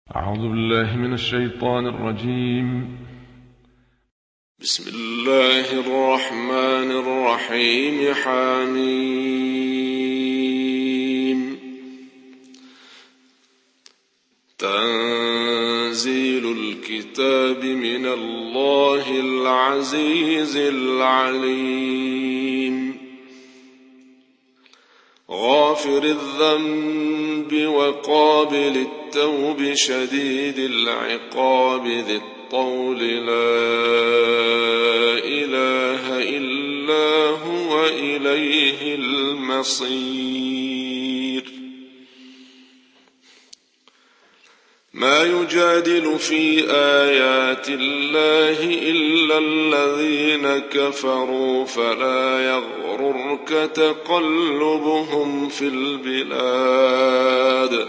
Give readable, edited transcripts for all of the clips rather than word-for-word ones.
أعوذ بالله من الشيطان الرجيم. بسم الله الرحمن الرحيم. حميم. تنزيل الكتاب من الله العزيز العليم. غافر الذنب وقابل التوب شديد العقاب ذي الطول لا إله إلا هو إليه المصير. ما يجادل في آيات الله إلا الذين كفروا فلا يغررك تقلبهم في البلاد.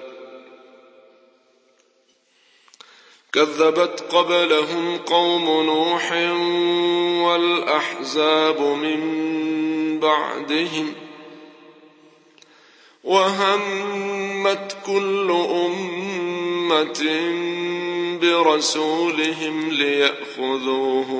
كذبت قبلهم قوم نوح والأحزاب من بعدهم وهمت كل أمة برسولهم ليأخذوه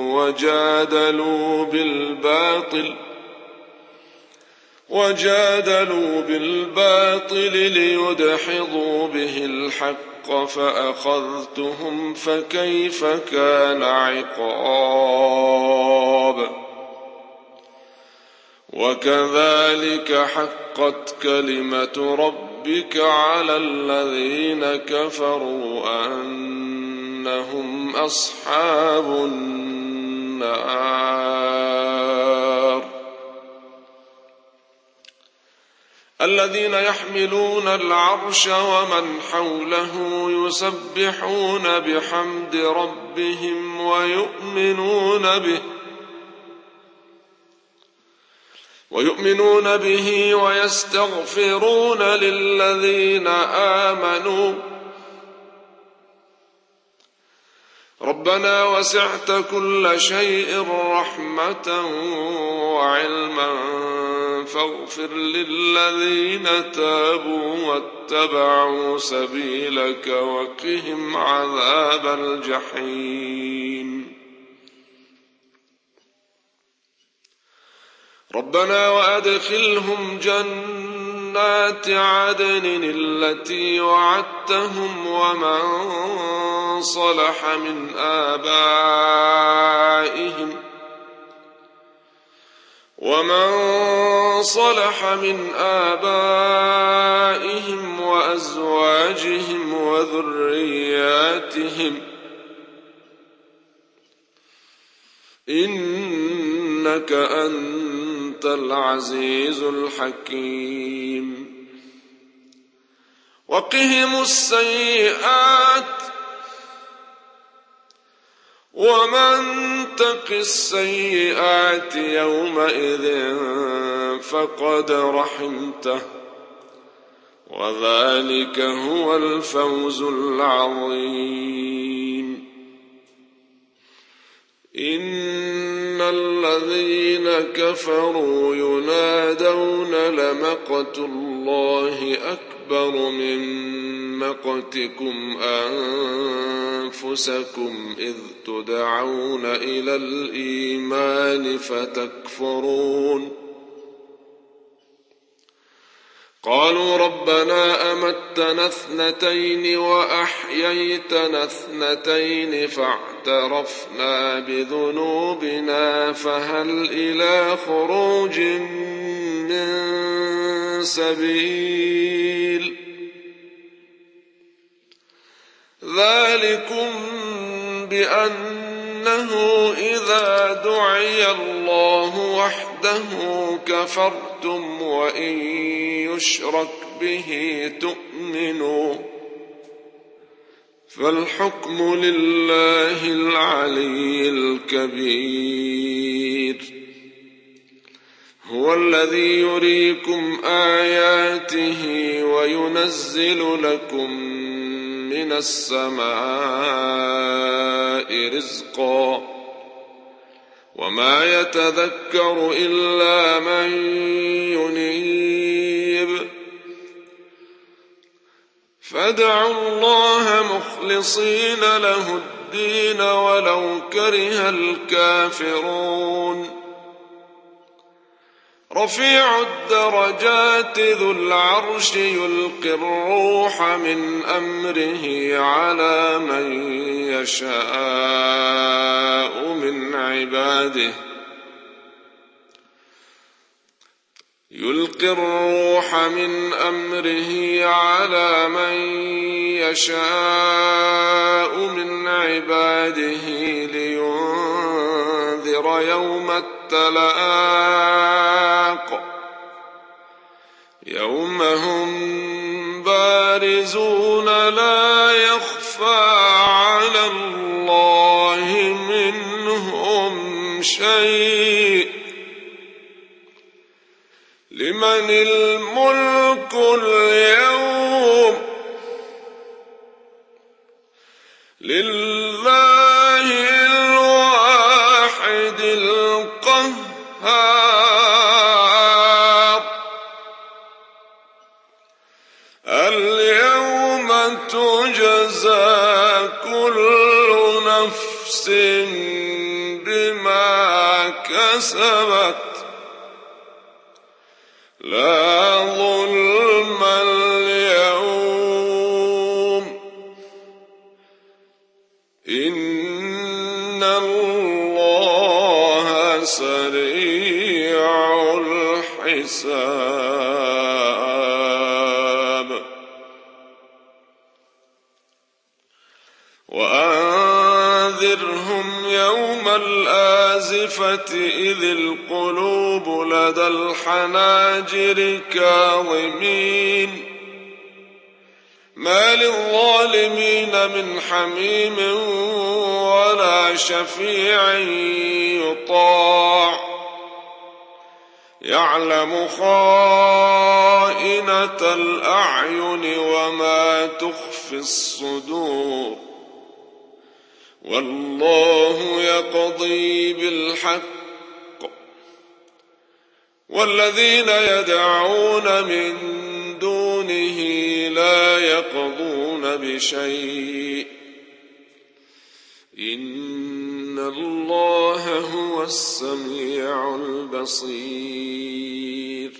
وجادلوا بالباطل ليدحضوا به الحق فأخذتهم فكيف كان عقاب. وكذلك حقت كلمة ربك على الذين كفروا أنهم أصحاب النار. الذين يحملون العرش ومن حوله يسبحون بحمد ربهم ويؤمنون به ويستغفرون للذين آمنوا ربنا وسعت كل شيء رحمة وعلما فاغفر للذين تابوا واتبعوا سبيلك وقهم عذاب الجحيم. ربنا وأدخلهم جنات عدن التي وعدتهم ومن صلح من آبائهم وأزواجهم وذرياتهم إنك أنت العزيز الحكيم. وقهم السيئات ومن تق السيئات يومئذ فقد رحمته وذلك هو الفوز العظيم. إن الذين كفروا ينادون لمقت الله أكبر من مقتكم أنفسكم إذ تدعون إلى الإيمان فتكفرون. قالوا ربنا أمتنا اثنتين وأحييتنا اثنتين فاعترفنا بذنوبنا فهل إلى خروج من سبيل. ذلكم بأنه إذا دعي الله وحده كفرتم وإن يشرك به تؤمنوا فالحكم لله العلي الكبير. هو الذي يريكم آياته وينزل لكم من السماء رزقا وما يتذكر إلا من ينيب فادعوا الله مخلصين له الدين ولو كره الكافرون رفيع الدرجات ذو العرش يلقي الروح من أمره على من يشاء من عباده يلقي الروح من أمره على من يشاء من عباده لينذر يوم التلاق يوم هم بارزون لا يخفى على الله منهم شيء لمن الملك اليوم لله الواحد القهار اليوم تجزى كل نفس بما كسبت لا ظلم اليوم إن الله سريع الحساب وأنذرهم يوم الآزفة إذ القلوب لدى الحناجر كاظمين ما للظالمين من حميم ولا شفيع يطاع يعلم خائنة الأعين وما تخفي الصدور والله يقضي بالحق والذين يدعون من دونه لا يقضون بشيء إن الله هو السميع البصير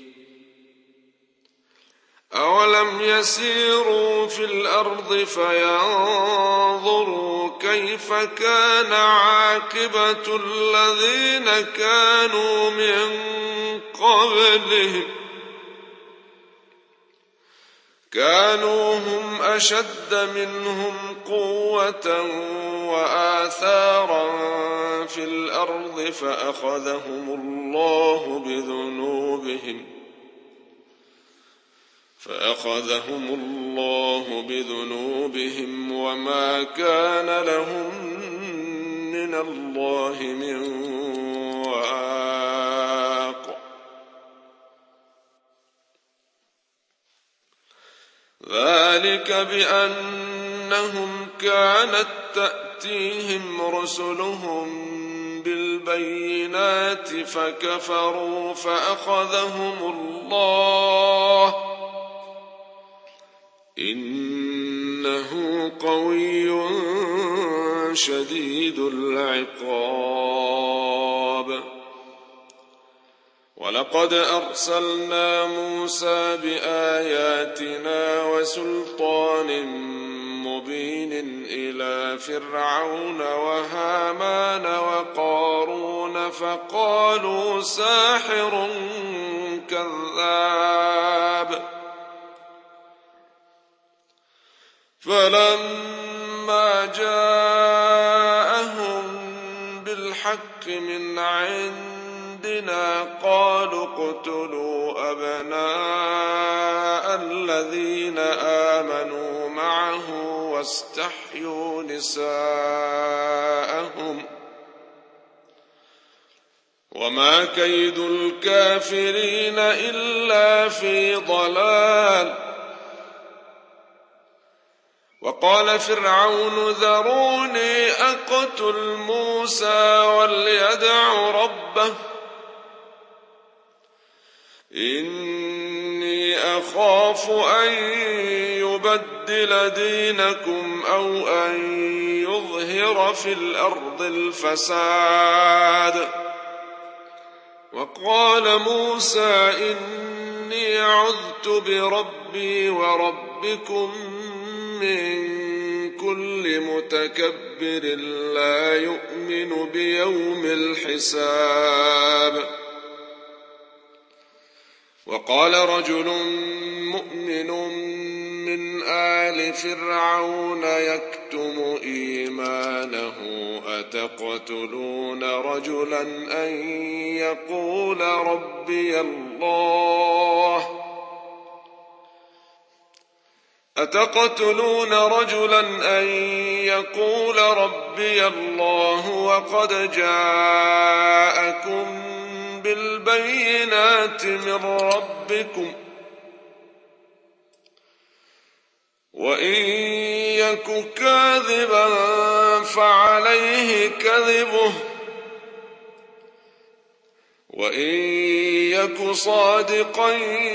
أولم يسيروا في الأرض فينظروا كيف كان عاقبة الذين كانوا من قبلهم كانوا هم أشد منهم قوة وآثارا في الأرض فأخذهم الله بذنوبهم وما كان لهم من الله من واق ذلك بأنهم كانت تأتيهم رسلهم بالبينات فكفروا فأخذهم الله إنه قوي شديد العقاب ولقد أرسلنا موسى بآياتنا وسلطان مبين إلى فرعون وهامان وقارون فقالوا ساحر كذاب فلما جاءهم بالحق من عندنا قالوا اقتلوا أبناء الذين آمنوا معه واستحيوا نساءهم وما كيد الكافرين إلا في ضلال وقال فرعون ذروني أقتل موسى وليدع ربه إني يخاف أن يبدل دينكم أو أن يظهر في الأرض الفساد. وقال موسى إني عذت بربي وربكم من كل متكبر لا يؤمن بيوم الحساب. وقال رجل مؤمن من آل فرعون يكتم إيمانه أتقتلون رجلا أن يقول ربي الله وقد جاءكم بالبينات من ربكم وإن يك كاذبا فعليه كذبه وإن يك صادقا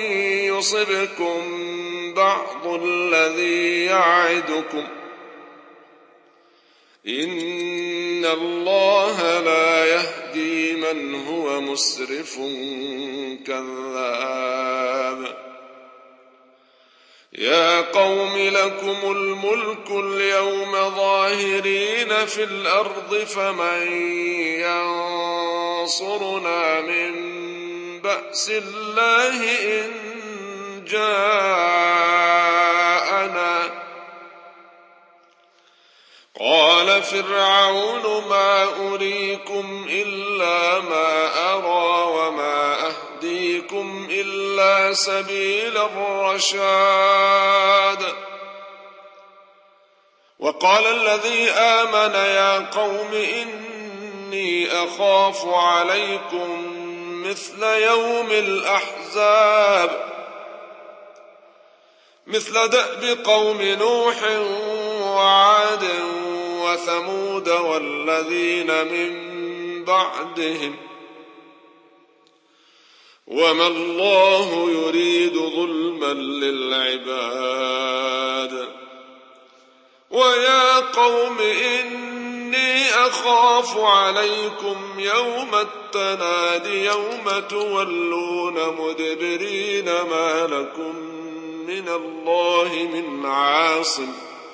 يصبكم بعض الذي يعدكم إن الله لا يهدي من هو مسرف كذاب. يا قوم لكم الملك اليوم ظاهرين في الأرض فمن ينصرنا من بأس الله إن جاءنا. قال فرعون ما أريكم إلا ما أرى وما أهديكم إلا سبيل الرشاد. وقال الذي آمن يا قوم إني أخاف عليكم مثل يوم الأحزاب مثل دأب قوم نوح وعاد وثمود والذين من بعدهم وما الله يريد ظلما للعباد. ويا قوم إني أخاف عليكم يوم التناد يوم تولون مدبرين ما لكم من الله من عاصم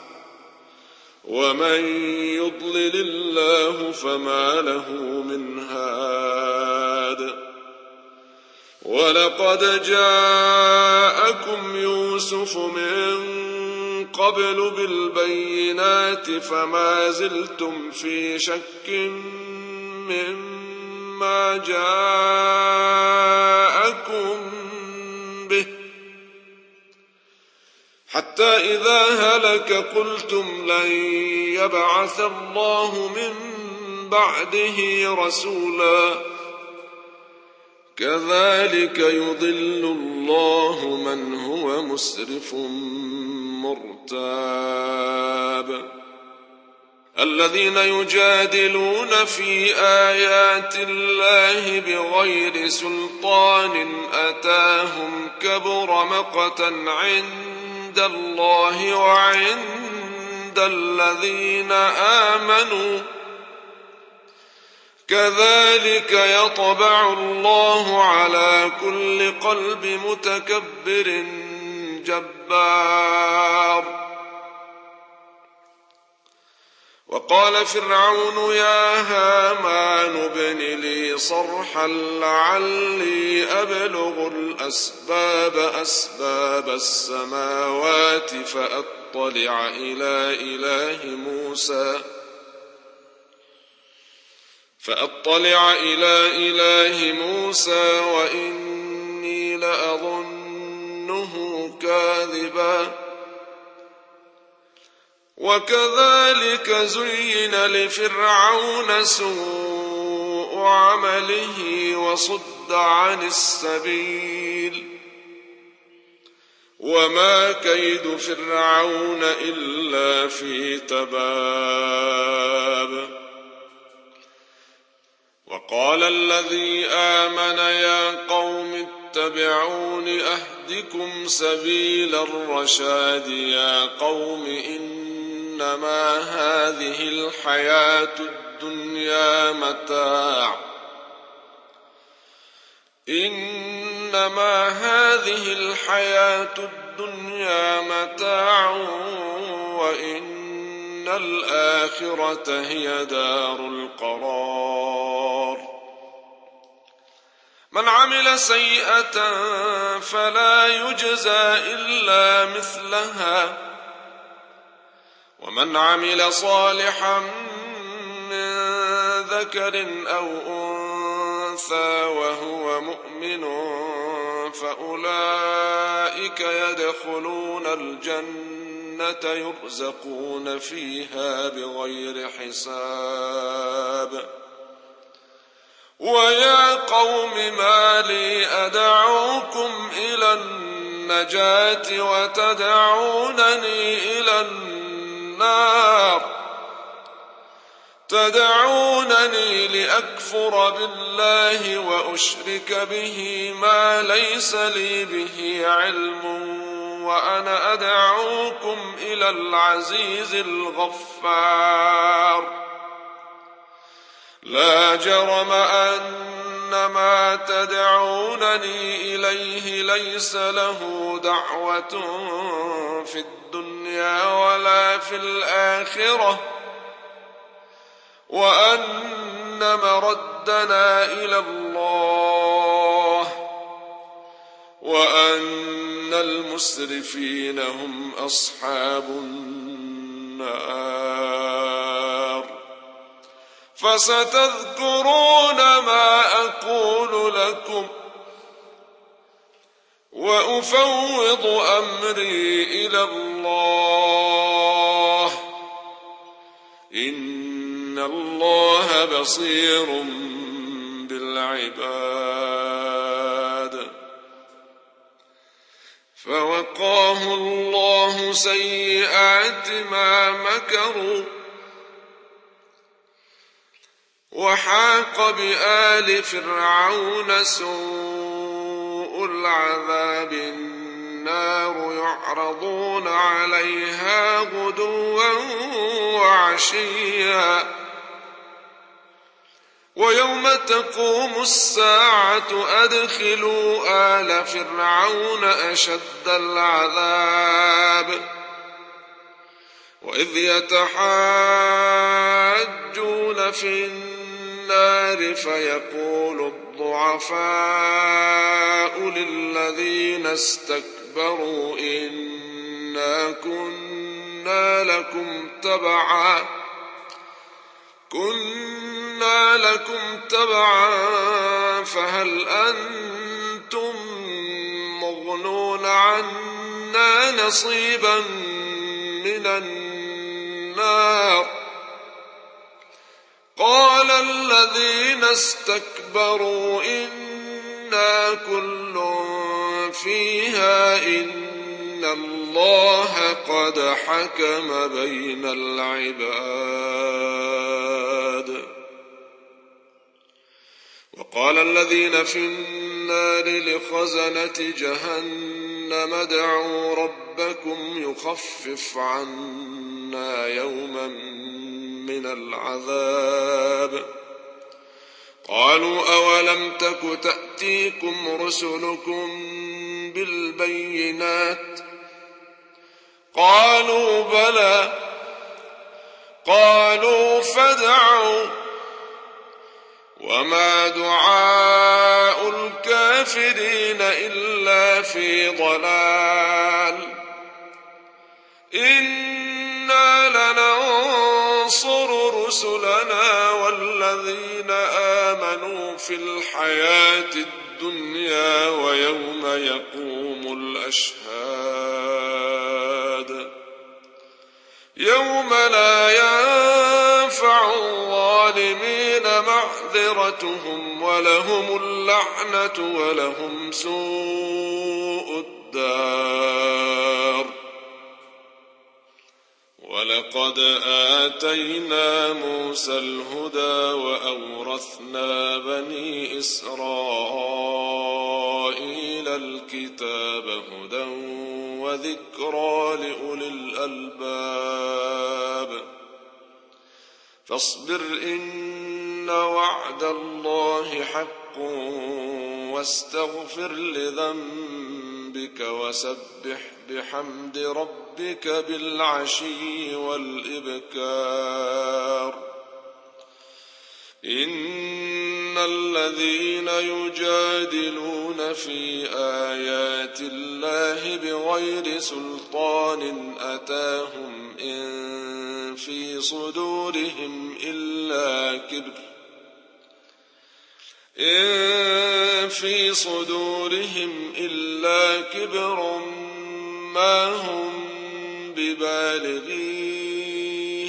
ومن يضلل الله فما له من هاد. ولقد جاءكم يوسف من قبل بالبينات فما زلتم في شك مما جاءكم به حتى إذا هلك قلتم لن يبعث الله من بعده رسولا كذلك يضل الله من هو مسرف مرتاب. الذين يجادلون في آيات الله بغير سلطان أتاهم كبر مقتا عند الله وعند الذين آمنوا كذلك يطبع الله على كل قلب متكبر جبار. وقال فرعون يا هامان ابن لي صرحا لعلي أبلغ أسباب السماوات فأطلع إلى إله موسى وإني لأظنه كاذبا. وكذلك زين لفرعون سوء عمله وصد عن السبيل وما كيد فرعون إلا في تباب. وقال الذي آمن يا قوم اتبعون أهدكم يهدكم سبيل الرشاد يا قوم إنما هذه الحياة الدنيا متاع وإن الآخرة هي دار القرار من عمل سيئة فلا يجزى إلا مثلها ومن عمل صالحا من ذكر أو أنثى وهو مؤمن فأولئك يدخلون الجنة يرزقون فيها بغير حساب ويا قوم ما لي أدعوكم إلى النجاة وتدعونني إلى النار تدعونني لأكفر بالله وأشرك به ما ليس لي به علم وأنا أدعوكم إلى العزيز الغفار لا جرم أن ما تدعونني إليه ليس له دعوة في الدنيا ولا في الآخرة وأن مردنا إلى الله وأن المسرفين هم أصحاب النار فستذكرون ما أقول لكم وأفوض أمري إلى الله إن الله بصير بالعباد فوقاه الله سيئات ما مكروا وحاق بآل فرعون سوء العذاب النار يعرضون عليها غدوا وعشيا ويوم تقوم الساعة أدخلوا آل فرعون أشد العذاب وإذ يتحاجون في النار فيقول الضعفاء للذين استكبروا إنا كنا لكم تبعا فهل أنتم مغنون عنا نصيبا من النار قال الذين استكبروا إنا كل فيها إن الله قد حكم بين العباد وقال الذين في النار لخزنة جهنم ادعوا ربكم يخفف عنا يوما من العذاب قالوا أولم تك تأتيكم رسلكم بالبينات قالوا بلى قالوا فادعوا وما دعاء الكافرين إلا في ضلال إنا لننصر رسلنا والذين آمنوا في الحياة الدنيا ويوم يقوم الأشهاد يوم لا ينفع الظالمين معذرتهم ولهم اللعنة ولهم سوء الدار ولقد آتينا موسى الهدى وأورثنا بني إسرائيل الكتاب هدى وذكرى لأولي الألباب فاصبر إن وعد الله حق واستغفر لذنبك وسبح بحمد ربك بالعشي والإبكار إن الذين يجادلون في آيات الله بغير سلطان أتاهم إن في صدورهم إلا كبر ما هم ببالغيه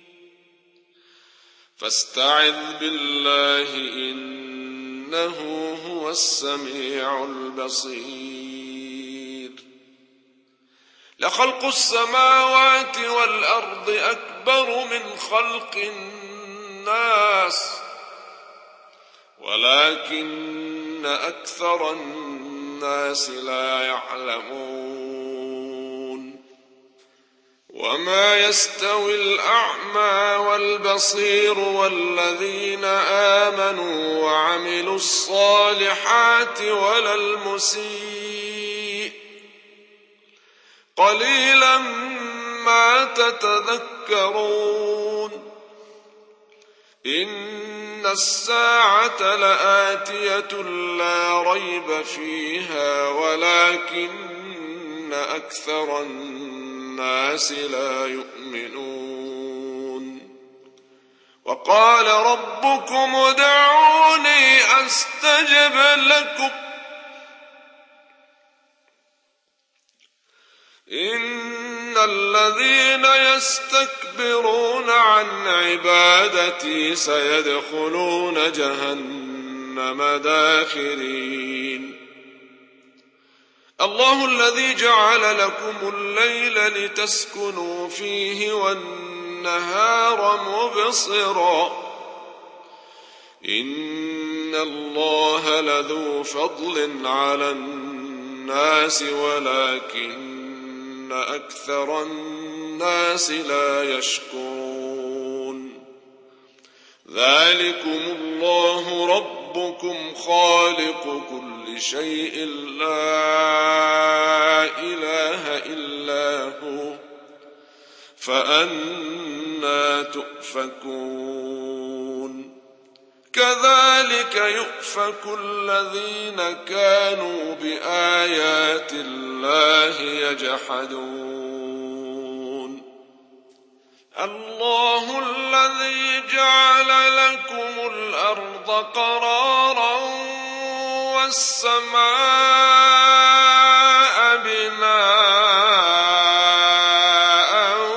فاستعذ بالله إنه هو السميع البصير لخلق السماوات والأرض أكبر من خلق الناس ولكن أكثر الناس لا يعلمون وما يستوي الأعمى والبصير والذين آمنوا وعملوا الصالحات ولا المسيء قليلا ما تتذكرون إن الساعة لآتية لا ريب فيها ولكن أكثر الناس لا يؤمنون وقال ربكم ادعوني أستجب لكم إن الذين يستكبرون عن عبادتي سيدخلون جهنم داخرين الله الذي جعل لكم الليل لتسكنوا فيه والنهار مبصرا إن الله لذو فضل على الناس ولكن أكثر الناس لا يشكرون ذلكم الله ربكم خالق كل شيء لا إله إلا هو فأنى تؤفكون كذلك يؤفك الذين كانوا بآيات الله يجحدون الله الذي جعل لكم الأرض قرارا والسماء بناء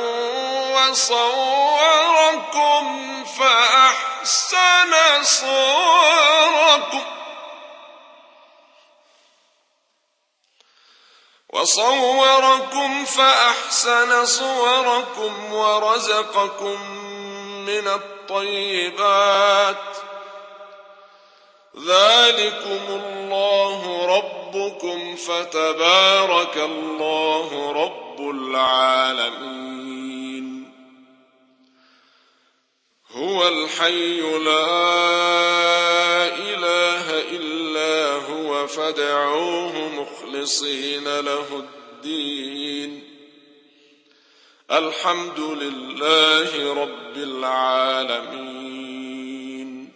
وصوركم فأحسن صوركم ورزقكم من الطيبات ذلكم الله ربكم فتبارك الله رب العالمين هو الحي لا إله إلا هو فادعوه مخلصين له الدين الحمد لله رب العالمين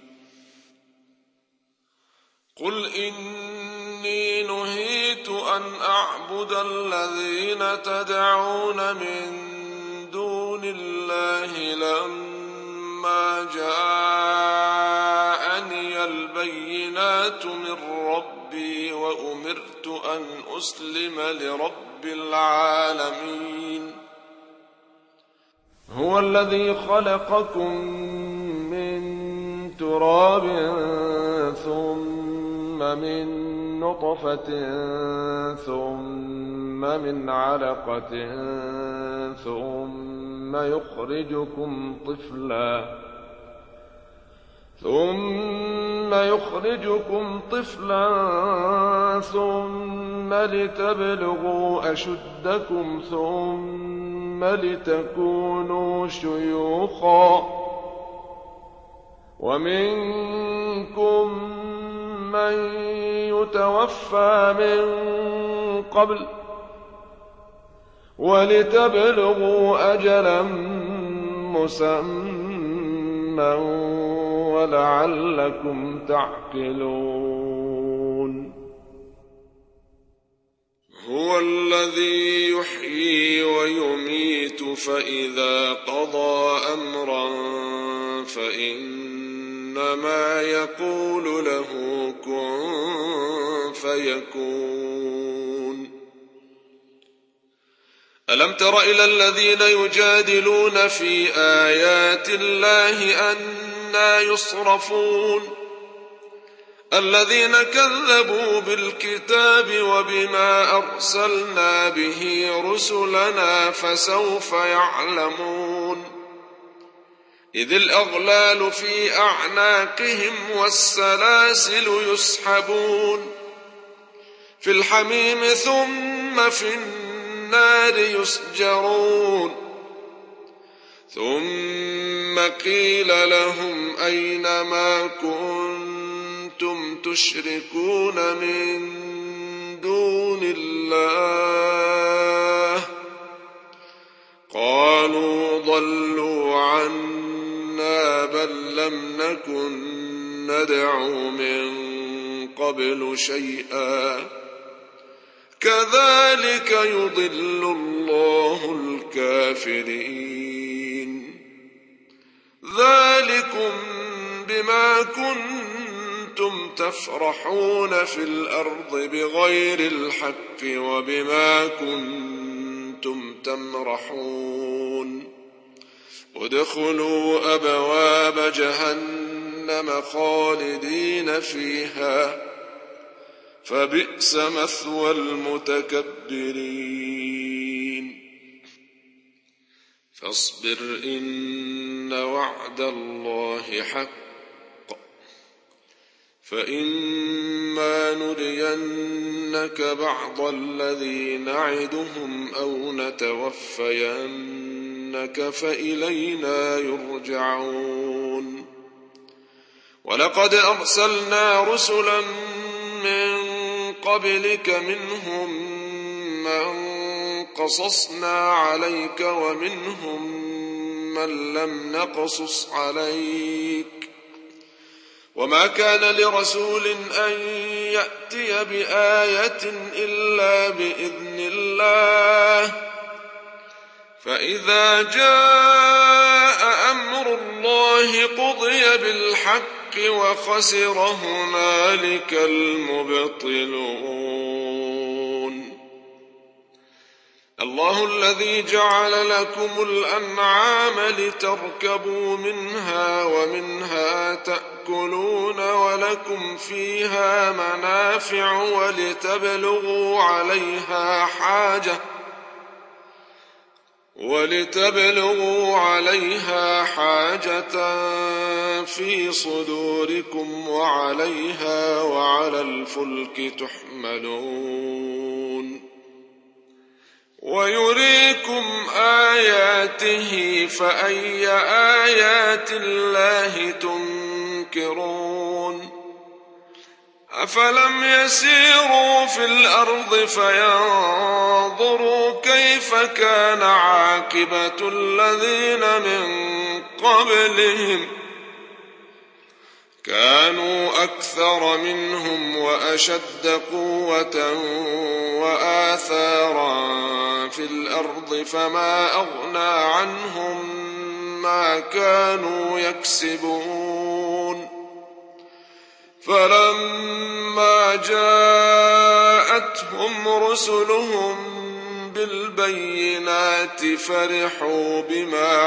قل إني نهيت أن أعبد الذين تدعون من دون الله لما جاءني البينات من ربي وأمرت أن أسلم لرب العالمين هو الذي خلقكم من تراب ثم من نطفة ثم من علقة ثم ثم يخرجكم طفلا ثم لتبلغوا أشدكم ثم لتكونوا شيوخا ومنكم من يتوفى من قبل ولتبلغوا أجلا مسمى ولعلكم تعقلون. هو الذي يحيي ويميت فإذا قضى أمرا فإنما يقول له كن فيكون. ألم تر إلى الذين يجادلون في آيات الله أنى يصرفون الذين كذبوا بالكتاب وبما أرسلنا به رسلنا فسوف يعلمون إذ الأغلال في أعناقهم والسلاسل يسحبون في الحميم ثم في النار يسجرون ثم قيل لهم أين ما كنتم تشركون من دون الله قالوا ضلوا عنا بل لم نكن ندعو من قبل شيئا كذلك يضل الله الكافرين. ذلكم بما كنتم تفرحون في الأرض بغير الحق وبما كنتم تمرحون ادخلوا أبواب جهنم خالدين فيها فبئس مثوى المتكبرين. فاصبر إن وعد الله حق فإما نرينك بعض الذي نعدهم أو نتوفينك فإلينا يرجعون. ولقد أرسلنا رسلا من قبلك منهم من قصصنا عليك ومنهم من لم نقصص عليك وما كان لرسول أن يأتي بآية إلا بإذن الله فإذا جاء أمر الله قضي بالحق وخسر هنالك المبطلون. الله الذي جعل لكم الأنعام لتركبوا منها ومنها تأكلون ولكم فيها منافع ولتبلغوا عليها حاجة في صدوركم وعليها وعلى الفلك تحملون ويريكم آياته فأي آيات الله تنكرون. أفلم يسيروا في الأرض فينظروا كيف كان عاقبة الذين من قبلهم كانوا أكثر منهم وأشد قوة وآثارا في الأرض فما أغنى عنهم ما كانوا يكسبون. فلما جاءتهم رسلهم بالبينات فرحوا بما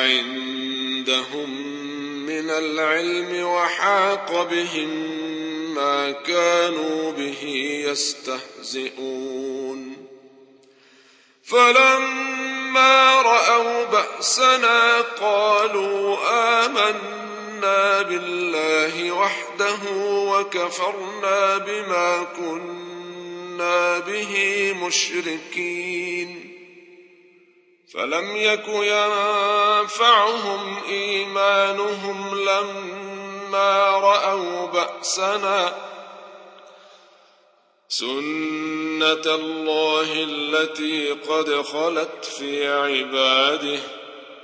عندهم من العلم وحاق بهم ما كانوا به يستهزئون فلما رأوا بأسنا قالوا آمنا بالله وحده وكفرنا بما كنا به مشركين فلم يك ينفعهم إيمانهم لما رأوا بأسنا سنة الله التي قد خلت في عباده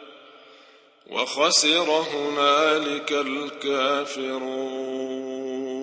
وخسر هنالك الكافرون